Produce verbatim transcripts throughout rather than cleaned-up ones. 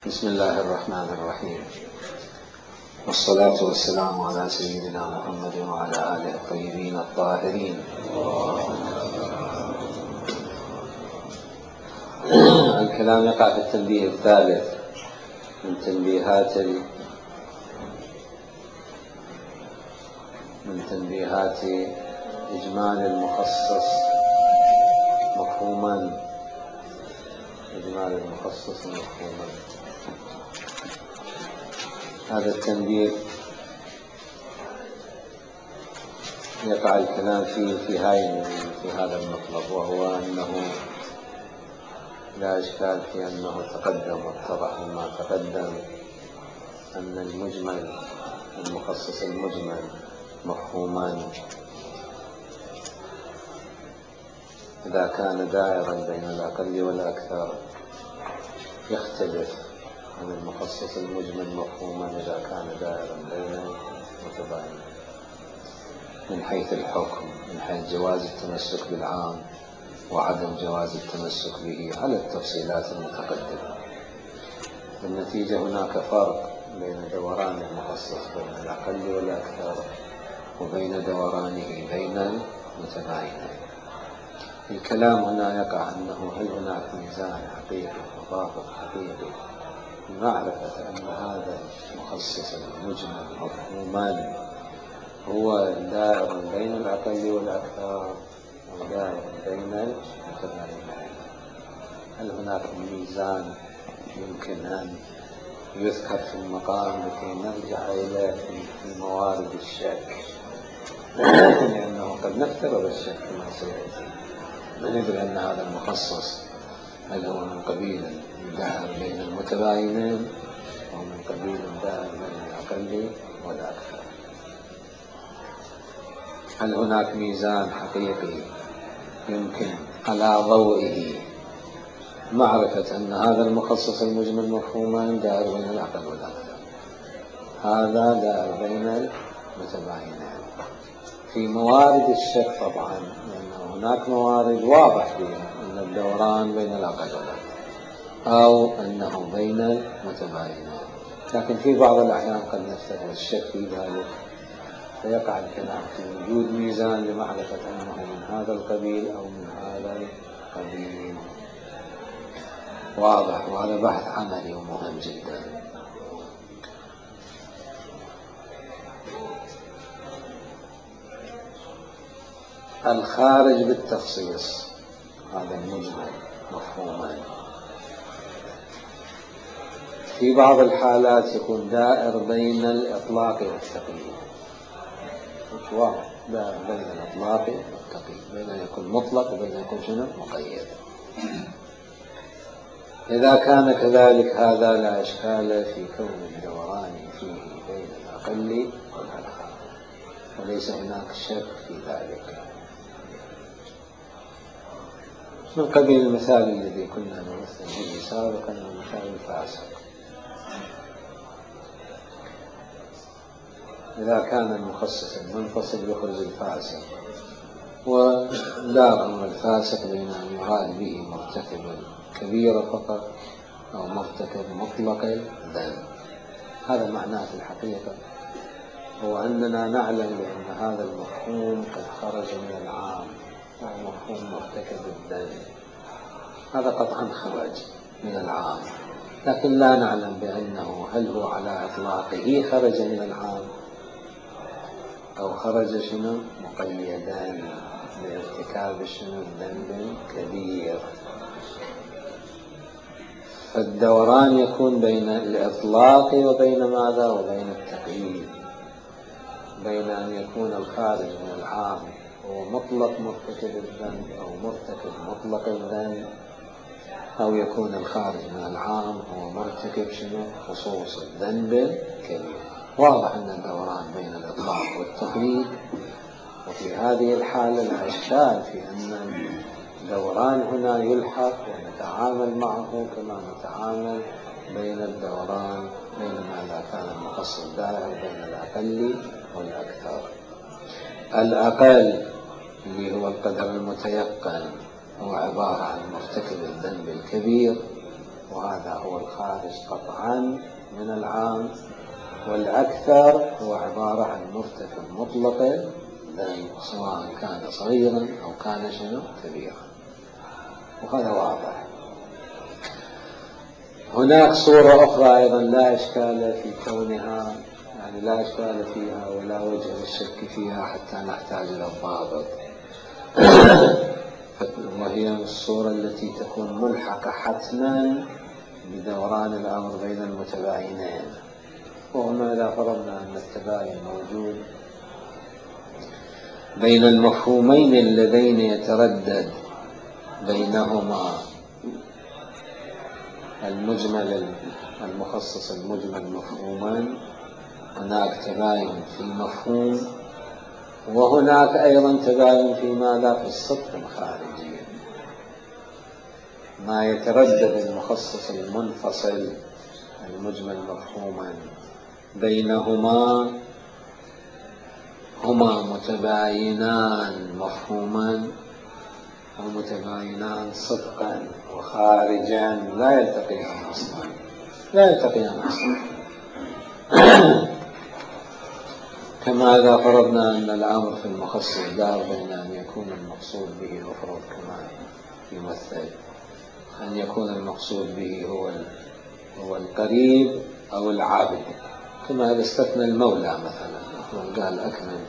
بسم الله الرحمن الرحيم، والصلاة والسلام على سيدنا محمد وعلى آله الطيبين الطاهرين. الكلام يقع في التنبيه الثالث من تنبيهات من تنبيهات إجمال المخصص مفهوما إجمال المخصص مفهوما. هذا التنبيه يقع الكلام فيه في هاي في هذا المطلب، وهو أنه لا إشكال في أنه تقدم واتضح مما تقدم أن المجمل المخصص المجمل مفهومان إذا كان دائرا بين الأقل والأكثر، يختلف عن المخصص المجمل مفهوما إذا كان دائرا بين المتباينين من حيث الحكم، من حيث جواز التمسك بالعام وعدم جواز التمسك به على التفصيلات المتقدمة. بالنتيجة هناك فرق بين دوران المخصص بين الأقل والأكثر وبين دورانه بين المتباينين. الكلام هنا يقع أنه هل هناك ميزان حقيقي وضابط حقيقي لمعرفة أن هذا المخصص المجمل مفهوما هو دائر بين الأقل والأكثر أو دائر بين المتباينين. هل هناك ميزان يمكن أن يذكر في المقام لكي نرجع إليه في موارد الشك، لأنه قد نفترض الشك كما سيأتي، وندري أن هذا المخصص هل هو من قبيل دائر بين المتباينين أو من قبيل دائر بين الأقل والأكثر. هل هناك ميزان حقيقي يمكن على ضوئه معرفة أن هذا المخصص المجمل مفهوما دائر بين الأقل والأكثر، هذا دائر بين المتباينين. في موارد الشك طبعا، لأن هناك موارد واضح فيها أن الدوران بين الأقل والأكثر أو أنه بين المتباينين، لكن في بعض الأحيان قد نفترض الشك في ذلك، فيقع الكلام في وجود ميزان لمعرفة أنه من هذا القبيل أو من هذا القبيل. واضح، وهذا بحث عملي ومهم جدا. الخارج بالتخصيص هذا المجمل مفهوما في بعض الحالات يكون دائر بين الإطلاق والتقييد. مش واضح، دائر بين الإطلاق والتقييد، بين أن يكون مطلق وبين أن يكون شنو مقيد. إذا كان كذلك هذا لا إشكال في كون الدوران فيه بين الأقل والأكثر، وليس هناك شك في ذلك. من قبيل المثال الذي كنا نمثل به سابقا، المثال الفاسق. إذا كان المخصص المنفصل يخرج الفاسق، ولا أمر الفاسق بين أن يراد به مرتكب كبيرة فقط أو مرتكب مطلق الذنب. هذا معناه في الحقيقة هو أننا نعلم بأن هذا المفهوم قد خرج من العام، وهو مفهوم مرتكب الذنب. هذا قطعا خرج من العام، لكن لا نعلم بأنه هل هو على إطلاقه خرج من العام أو خرج شنو مقيدا بارتكاب شنو ذنب كبير. فالدوران يكون بين الإطلاق وبين ماذا وبين التقييد، بين أن يكون الخارج من العام هو مطلق مرتكب الذنب أو مرتكب مطلق الذنب، أو يكون الخارج من العام هو مرتكب شنو خصوص الذنب كبير. واضح أن الدوران بين الإطلاق والتقييد، وفي هذه الحالة لا إشكال في أن الدوران هنا يلحق ونتعامل معه كما نتعامل بين الدوران بينما إذا كان المخصص دائر بين الأقل والأكثر. الأقل اللي هو القدر المتيقن هو عبارة عن مرتكب الذنب الكبير، وهذا هو الخارج قطعا من العام، والأكثر هو عبارة عن مرتكب مطلق ذنب سواء كان صغيرا أو كان شنو كبيرا، وهذا واضح. هناك صورة أخرى أيضا لا إشكال في كونها، يعني لا إشكال فيها ولا وجه للشك فيها حتى نحتاج إلى الضابط، وهي الصورة التي تكون ملحقة حتما بدوران الأمر بين المتباينين. وهنا إذا فرضنا أن التباين موجود بين المفهومين اللذين يتردد بينهما المجمل المخصص المجمل مفهوما، هناك تباين في مفهوم، وهناك أيضا تباين في ماذا؟ في الصدق الخارجي. ما يتردد المخصص المنفصل المجمل مفهوما بينهما هما متباينان مفهوما ومتباينان صدقا وخارجا، لا يلتقيان أصلا، لا يلتقيان أصلا. كما إذا فرضنا أن الأمر في المخصص دار بين أن يكون المقصود به مفرد كما يمثل، أن يكون المقصود به هو هو القريب أو العابد، كما إذا استثنى المولى مثلا، قال أكرم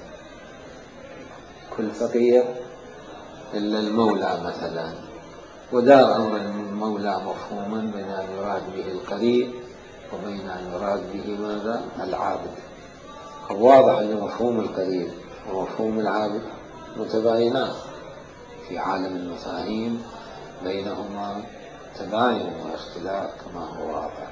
كل فقير إلا المولى مثلا، ودار أمر المولى مفهوما بين أن يراد به القريب وبين أن يراد به ماذا؟ العابد. واضح أن مفهوم القريب ومفهوم العابد متباينان في عالم المفاهيم، بينهما تباين واختلاف كما هو واضح.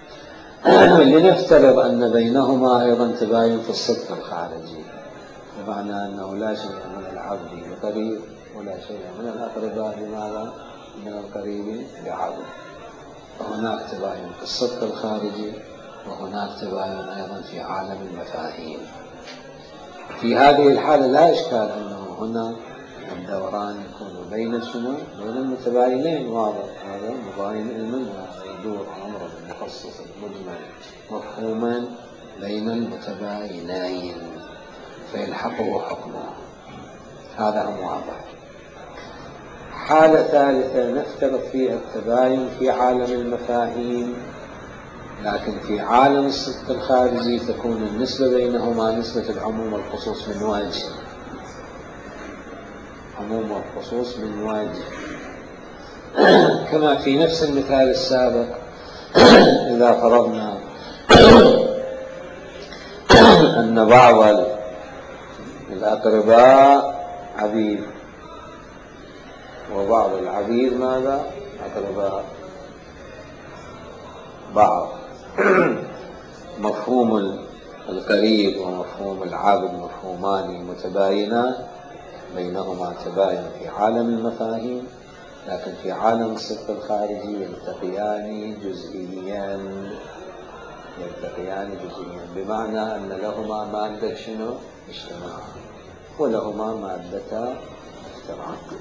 لنفترض أن بينهما أيضا تباين في الصدق الخارجي، بمعنى أنه لا شيء من العبد بقريب ولا شيء من الأقرباء بماذا؟ من القريب بعبد. وهناك تباين في الصدق الخارجي، وهناك تباين أيضا في عالم المفاهيم. في هذه الحالة لا إشكال أنه هنا الدوران يكون بين شنو؟ بين المتباينين، واضح هذا مباين علما، يدور أمر المخصص المجمل مفهوما بين المتباينين فيلحقه حكمه، هذا هم واضح. حالة ثالثة نفترض فيها التباين في عالم المفاهيم، لكن في عالم الصدق الخارجي تكون النسبة بينهما نسبة العموم والخصوص من وجه، عموم والخصوص من وجه، كما في نفس المثال السابق. إذا فرضنا أن بعض الأقرباء عبيد وبعض العبيد ماذا؟ أقرباء بعض، مفهوم القريب ومفهوم العابد مفهومان متباينان، بينهما تباين في عالم المفاهيم، لكن في عالم الصدق الخارجي يلتقيان جزئيا، يلتقيان جزئيا، بمعنى أن لهما مادة شنو؟ اجتماع، ولهما مادة افتراق.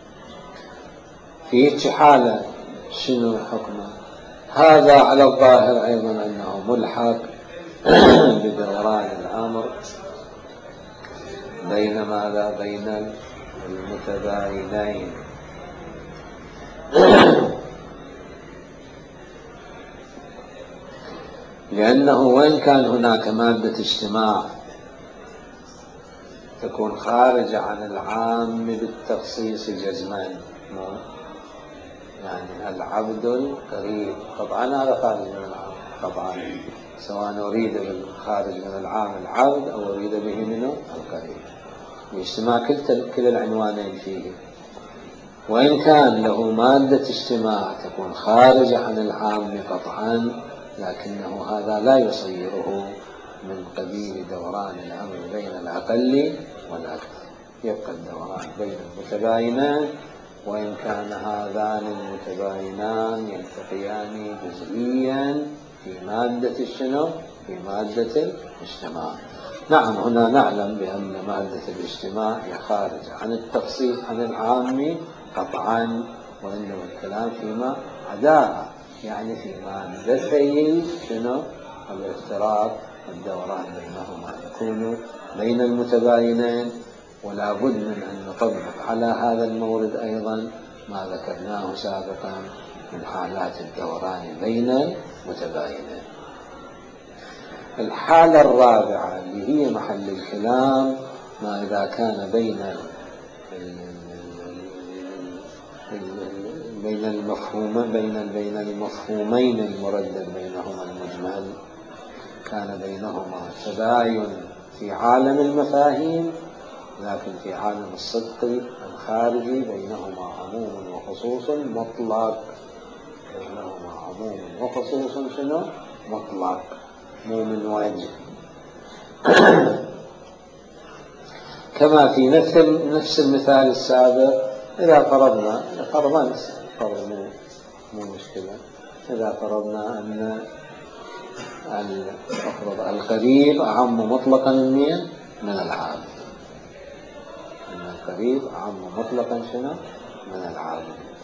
في حالة شنو حكمه؟ هذا على الظاهر أيضا أنه ملحق بدوران الأمر بين ماذا؟ بين المتباينين. لأنه وإن كان هناك مادة اجتماع تكون خارجة عن العام بالتخصيص جزما، يعني العبد القريب طبعا هذا خارج من العام طبعا، سواء أريد بالخارج من العام العبد أو أريد به منه القريب، الاجتماع كل العنوانين فيه. وإن كان له مادة اجتماع تكون خارجة عن العام قطعا، لكنه هذا لا يصيره من قبيل دوران الأمر بين الأقل والأكثر، يبقى الدوران بين المتباينان، وإن كان هذان المتباينان يلتقيان جزئيا في مادة الشنو؟ في مادة الاجتماع. نعم، هنا نعلم بأن مادة الاجتماع هي خارجة عن التخصيص عن العام قطعا، وإنما الكلام فيما عداها، يعني في مادتي شنو الافتراق الدوران بينهما يكون بين المتباينين، ولا بد من أن نطبق على هذا المورد أيضا ما ذكرناه سابقا من حالات الدوران بين المتباينين. الحالة الرابعة اللي هي محل الكلام ما إذا كان بين بين المفهوم بين بين المفهومين المردد بينهما المجمل، كان بينهما تباين في عالم المفاهيم، لكن في عالم الصدق الخارجي بينهما عموم وخصوص مطلق. بينهما عموم وخصوص شنو مطلق، مو من وجه. كما في نفس نفس المثال السابق، إذا فرضنا فرضا فرض مو مو مشكلة، إذا فرضنا أن القريب أعم مطلقا من من العام، أن القريب أعم مطلقا شنو من العام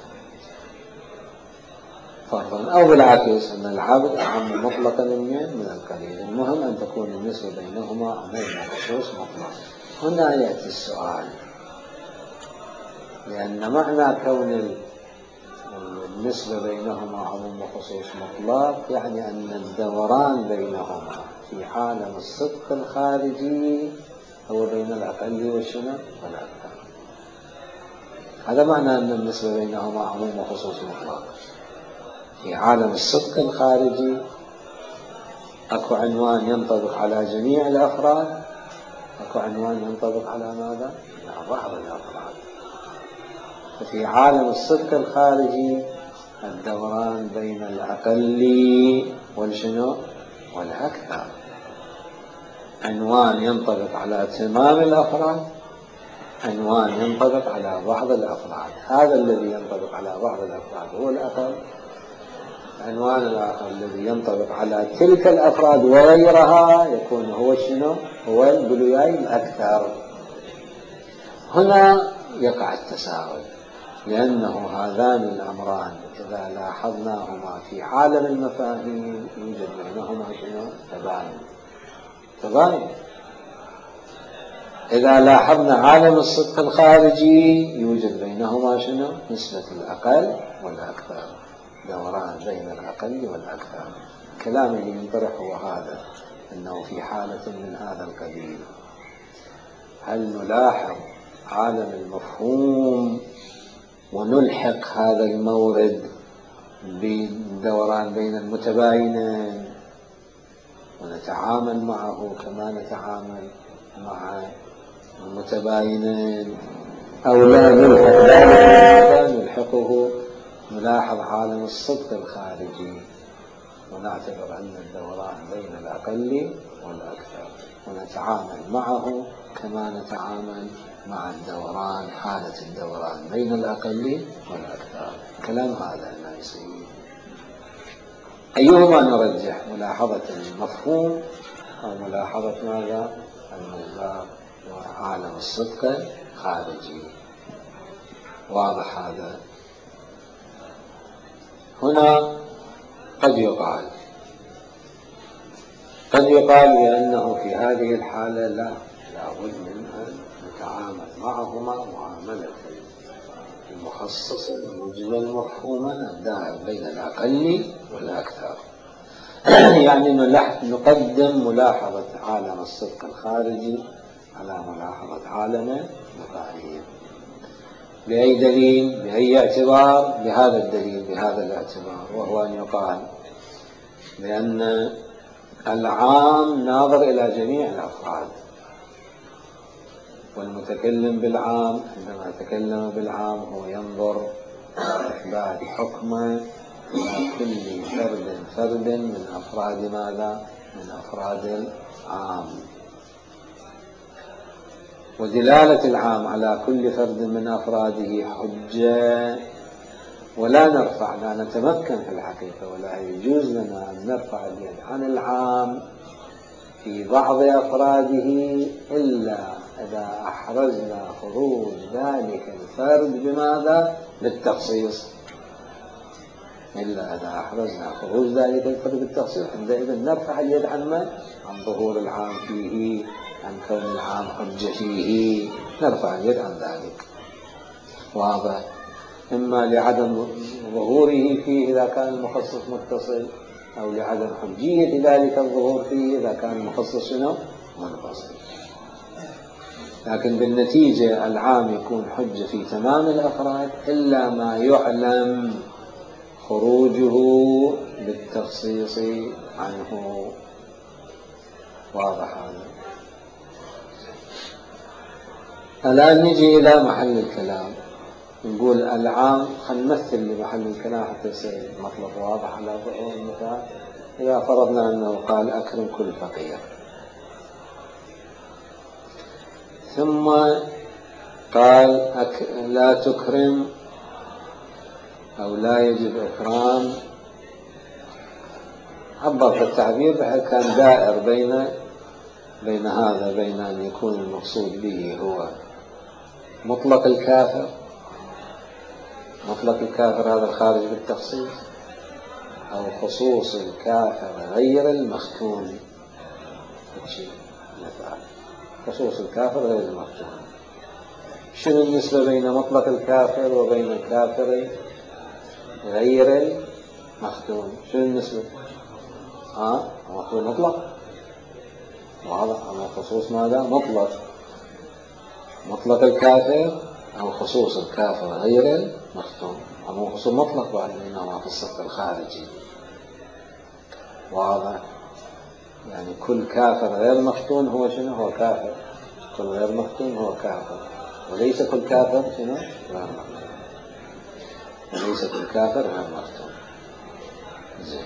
فرضا، أو بالعكس أن العبد أعم مطلقا من القريب. المهم أن تكون النسبة بينهما عموم وخصوص مطلق. هنا يأتي السؤال، لأن معنى كون النسبة بينهما عموم وخصوص مطلق يعني أن الدوران بينهما في عالم الصدق الخارجي هو بين الأقل والشنو والأكثر. هذا معنى أن النسبة بينهما عموم وخصوص مطلق. في عالم الصدق الخارجي أكو عنوان ينطبق على جميع الأفراد، أكو عنوان ينطبق على ماذا؟ على بعض الأفراد. ففي عالم الصدق الخارجي الدوران بين الأقل والشنو والأكثر، عنوان ينطبق على تمام الأفراد، عنوان ينطبق على بعض الأفراد. هذا الذي ينطبق على بعض الأفراد هو الأقل، العنوان الآخر الذي ينطبق على تلك الأفراد وغيرها يكون هو شنو هو البلوياي الأكثر. هنا يقع التساؤل، لأنه هذان الأمران إذا لاحظناهما في عالم المفاهيم يوجد بينهما شنو تباين تباين إذا لاحظنا عالم الصدق الخارجي يوجد بينهما شنو نسبة الأقل والأكثر، دوران بين الأقل والأكثر. كلام اللي ينطرح هو هذا، أنه في حالة من هذا القبيل هل نلاحظ عالم المفهوم ونلحق هذا المورد بالدوران بين المتباينين ونتعامل معه كما نتعامل مع المتباينين، أو لا نلحق ذلك نلحقه نلاحظ عالم الصدق الخارجي ونعتبر أن الدوران بين الأقل والأكثر ونتعامل معه كما نتعامل مع الدوران حالة الدوران بين الأقل والأكثر. كلام هذا لا يصير. أيهما نرجح، ملاحظة المفهوم أو ملاحظة ماذا المصداق وعالم الصدق الخارجي؟ واضح هذا. هنا قد يقال قد يقال بأنه في هذه الحالة لا لابد من أن نتعامل معهما معاملة المخصص المجمل مفهوما الدائر بين الأقل والأكثر. يعني نقدم ملاحظة عالم الصدق الخارجي على ملاحظة عالم المفاهيم. بأي دليل؟ بأي اعتبار؟ بهذا الدليل، بهذا الاعتبار، وهو أن يقال بأن العام ناظر إلى جميع الأفراد، والمتكلم بالعام عندما تكلم بالعام هو ينظر إثبات حكمه إلى كل فرد فرد من أفراد ماذا؟ من أفراد العام. ودلالة العام على كل فرد من أفراده حجة، ولا نرفع لا نتمكن في الحقيقة ولا يجوز لنا أن نرفع اليد عن العام في بعض أفراده إلا إذا أحرزنا خروج ذلك الفرد بماذا؟ بالتخصيص. إلا إذا أحرزنا خروج ذلك الفرد بالتخصيص عندئذ نرفع اليد عن من؟ عن ظهور العام فيه، عن كون العام حجة فيه، نرفع اليد عن ذلك. واضح؟ إما لعدم ظهوره فيه إذا كان المخصص متصل، أو لعدم حجية ذلك الظهور فيه إذا كان المخصص شنو؟ منفصل. لكن بالنتيجة العام يكون حجة في تمام الأفراد إلا ما يعلم خروجه بالتخصيص عنه. واضح هذا؟ الآن نجي إلى محل الكلام، نقول العام، خلينا نمثل لمحل الكلام حتى يصير المطلب واضح على ظهور المثال. إذا فرضنا أنه قال أكرم كل فقير، ثم قال أك... لا تكرم أو لا يجب إكرام، عبر في التعبير بحيث كان دائر بين بين هذا، بين أن يكون المقصود به هو مطلق الكافر، مطلق الكافر هذا الخارج بالتخصيص، أو خصوص الكافر غير المختون. خصوص الكافر غير المختون. شنو النسبة بين مطلق الكافر وبين الكافر غير المختون؟ شنو النسبة؟ ها مختون مطلق، واضح. أما خصوص ماذا؟ مطلق، مطلق الكافر أو خصوص الكافر غير المختون. أما خصوص مطلق بعد إنما في الصف الخارجي. واضح؟ يعني كل كافر غير مختون هو شنو؟ هو كافر. كل غير مختون هو كافر، وليس كل كافر شنو؟ غير مختون. وليس كل كافر غير مختون. زين.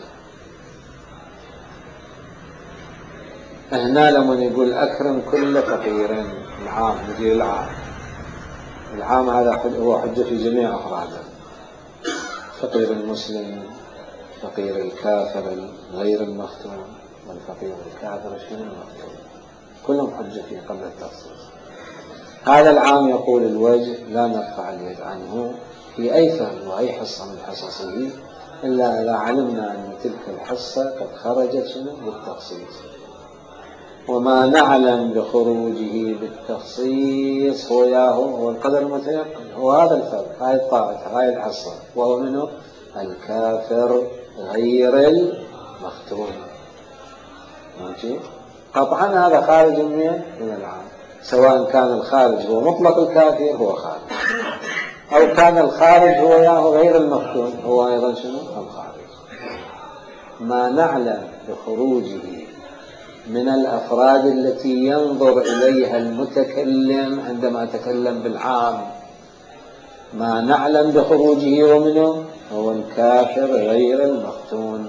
هنا لما يقول أكرم كل فقير، العام، نجي العام، العام هذا هو حجة في جميع أفراده، فقير المسلم، فقير الكافر غير المختون، والفقير الكافر شنو المختون، كلهم حجة فيه قبل التخصيص. هذا العام يقول الوجه لا نرفع اليد عنه في أي فرد وأي حصة من حصصه إلا إذا علمنا أن تلك الحصة قد خرجت شنو بالتخصيص. وما نعلم بخروجه بالتخصيص هو ياهو هو القدر المتيقن، هو هذا الفرد، هاي الطائفة، هاي الحصة، وهو منه الكافر غير المختون. ماشي؟ قطعا هذا خارج من من العام، سواء كان الخارج هو مطلق الكافر هو خارج، أو كان الخارج هو ياهو غير المختون هو أيضا شنو؟ الخارج. ما نعلم بخروجه من الأفراد التي ينظر إليها المتكلم عندما تكلم بالعام، ما نعلم بخروجه ومنه هو الكافر غير المختون.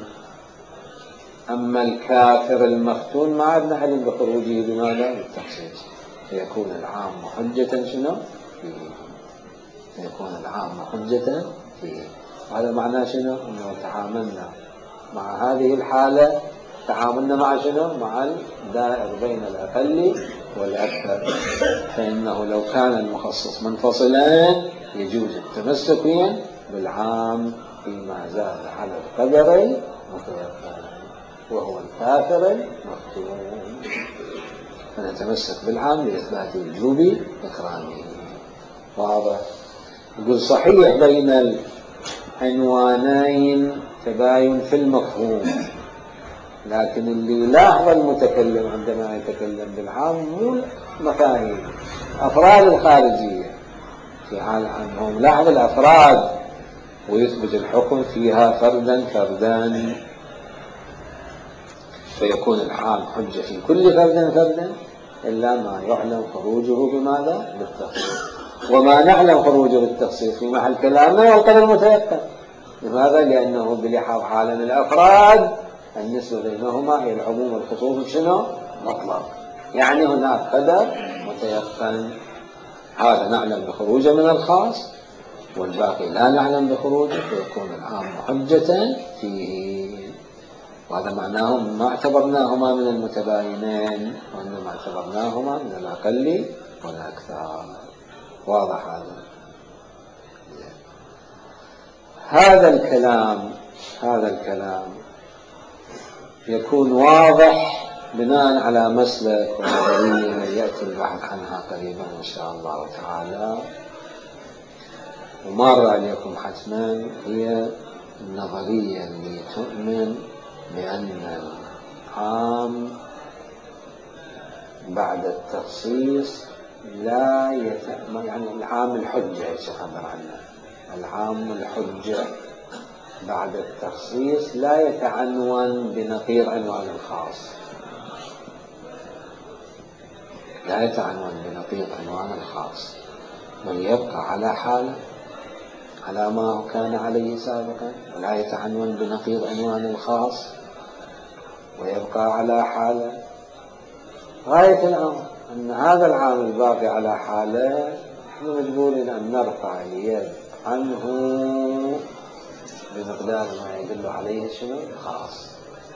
أما الكافر المختون ما عاد نعلم بخروجه بماذا؟ بالتخصيص، فيكون العام حجة شنو؟ فيه. فيكون العام حجة فيه. هذا معناه شنو؟ أنه تعاملنا مع هذه الحالة تعاملنا مع شنو؟ مع الدائر بين الأقل والأكثر. فإنه لو كان المخصص منفصلا يجوز التمسك بالعام فيما زاد على القدر المتيقن وهو الكافر المختون، فنتمسك بالعام لإثبات وجوب إكرامه. واضح؟ يقول صحيح بين العنوانين تباين في المفهوم، لكن اللي يلاحظ المتكلم عندما يتكلم بالعام مو مفاهيم أفراد الخارجية، في حال أنه يلاحظ الأفراد ويثبت الحكم فيها فردا فردا، فيكون العام حجة في كل فرد فردا إلا ما يعلم خروجه بماذا؟ بالتخصيص. وما نعلم خروجه بالتخصيص في محل كلامنا والقدر المتيقن. لماذا؟ لأنه بلحاظ عالم الأفراد النسبة بينهما هي العموم والخصوص شنو؟ مطلق، يعني هناك قدر متيقن، هذا نعلم بخروجه من الخاص والباقي لا نعلم بخروجه، فيكون العام حجة فيه. وهذا معناه ما اعتبرناهما من المتباينين، وإنما اعتبرناهما من الأقل والأكثر. واضح هذا؟ هذا الكلام هذا الكلام يكون واضح بناء على مسلك ونظرية يأتي البحث عنها قريبا إن شاء الله تعالى. ومارة عليكم حتما هي النظرية اللي تؤمن بأن العام بعد التخصيص لا يتأمل، يعني العام الحجة يتعبر عنه، العام الحجة بعد التخصيص لا يتعنون بنقيض عنوان الخاص، لا يتعنون بنقيض عنوان الخاص، بل يبقى على حاله على ما كان عليه سابقا، ولا يتعنون بنقيض عنوان الخاص ويبقى على حاله. غاية الأمر أن هذا العام الباقي على حاله نحن مجبورين أن نرفع اليد عنه بمقدار ما يدل عليه شنو الخاص.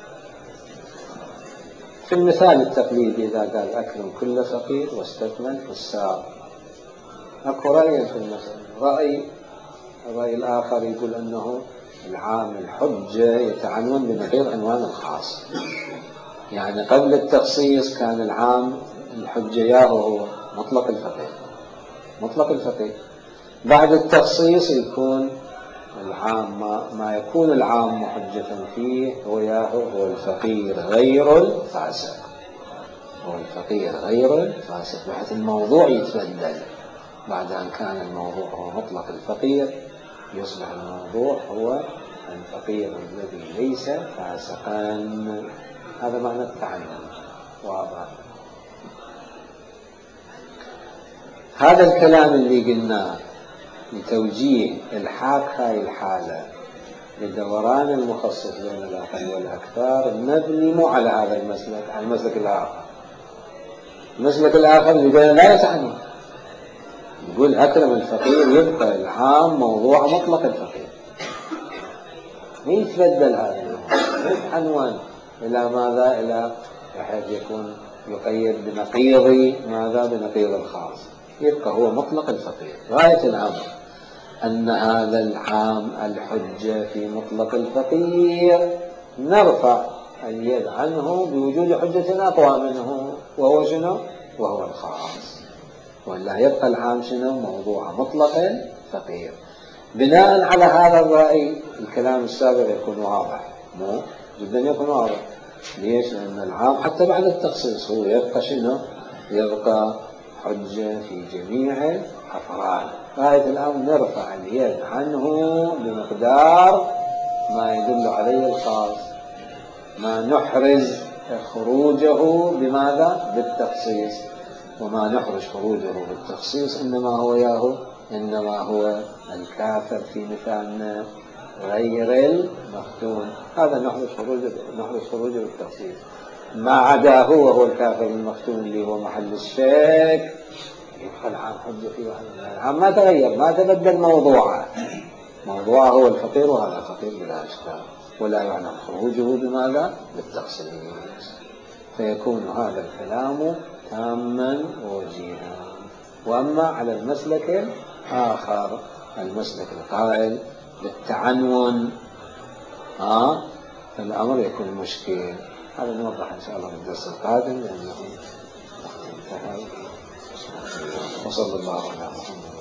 في المثال التقليدي إذا قال أكرم كل فقير واستكمل فسار، أكو رأي في المسألة، رأي الرأي الآخر يقول أنه العام الحجة يتعنون بنقيض عنوان الخاص، يعني قبل التخصيص كان العام الحجة ياهو هو مطلق الفقير، مطلق الفقير. بعد التخصيص يكون العام ما, ما يكون العام حجة فيه هو ياهو هو الفقير غير الفاسق، هو الفقير غير الفاسق، بحيث الموضوع يتبدل. بعد أن كان الموضوع هو مطلق الفقير يصبح الموضوع هو الفقير الذي ليس فاسقا. هذا معنى التعنون، واضح. هذا الكلام اللي قلناه لتوجيه الحاق هاي الحالة لدوران المخصص بين الأقل والأكثر مبني مو على هذا المسلك، على المسلك الآخر. المسلك الآخر اللي قلنا لا يتعنون، يقول أكرم الفقير يبقى العام موضوع مطلق الفقير، يتبدل هذا عنوان إلى ماذا؟ إلى بحيث يكون يقيد بنقيض ماذا؟ بنقيض الخاص، يبقى هو مطلق الفقير. غاية الأمر أن هذا العام الحجة في مطلق الفقير نرفع اليد عنه بوجود حجة أقوى منه، وهو شنو؟ وهو الخاص، ولا يبقى العام شنو؟ موضوع مطلق الفقير. بناء على هذا الرأي الكلام السابق يكون واضح، مو جدا يكون واضح. ليش؟ لأن العام حتى بعد التخصيص هو يبقى شنو؟ يبقى حجة في جميع الأفراد. غاية الأمر نرفع اليد عنه بمقدار ما يدل عليه الخاص، ما نحرز خروجه بماذا؟ بالتخصيص. وما نحرز خروجه بالتخصيص إنما هو ياهو إنما هو الكافر في مثالنا غير المختون، هذا نحرز خروجه نحرز خروجه بالتخصيص. ما عدا هو هو الكافر المختون اللي هو محل الشك يبقى العام حجة فيه. العام ما تغير، ما تبدل موضوعه، موضوعه هو الفقير وهذا فقير بلا إشكال، ولا يعلم خروجه بماذا؟ بالتخصيص. فيكون هذا الكلام تاما ووجيها. وأما على المسلك الآخر، المسلك القائل بالتعنون، ها فالأمر يكون مشكل. هذا نوضح إن شاء الله في الدرس القادم، لأنه انتهى. وصلى الله على محمد.